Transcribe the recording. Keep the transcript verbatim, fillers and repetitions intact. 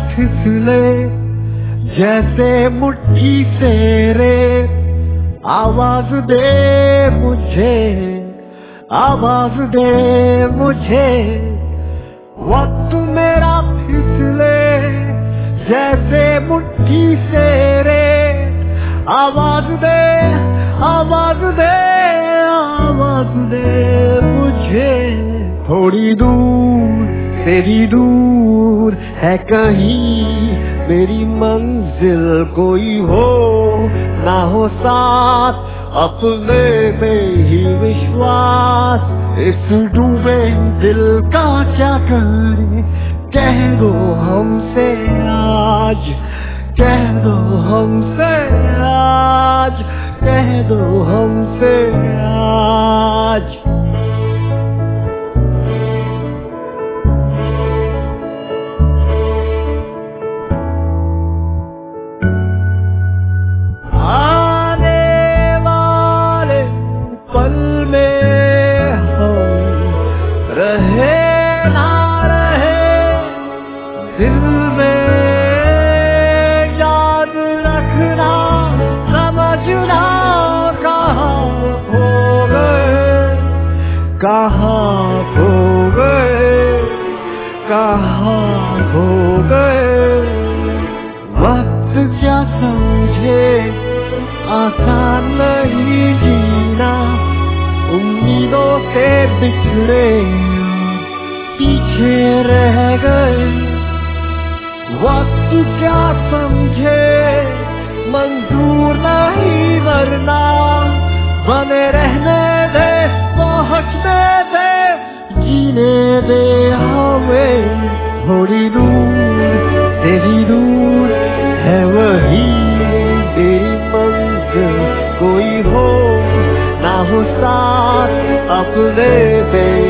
फिसले जैसे मुट्ठी से रे, आवाज दे मुझे, आवाज दे मुझे। वक्त मेरा फिसले जैसे मुट्ठी से रे, आवाज दे, आवाज दे, आवाज दे मुझे। थोड़ी दूर तेरी दूर है कहीं मेरी मंजिल, कोई हो ना हो साथ, अपने में ही विश्वास। इस डूबे दिल का क्या करें, कह दो हमसे आज, कह दो हमसे आज, कह दो हमसे आज। रहे ना रहे दिल में याद रखना, समझना कहाँ खो गए, कहाँ खो गए, कहाँ खो गए। वक्त क्या समझे आसान नहीं जीना, उम्मीदों से बिछड़े पीछे रह गए। वक्त क्या समझे मंजूर नहीं वरना, बने रहने दे, पहुँचने दे, जीने दे हमें। थोड़ी दूर तेरी दूर है वही तेरी मंजिल, कोई हो ना हो साथ, अपने पे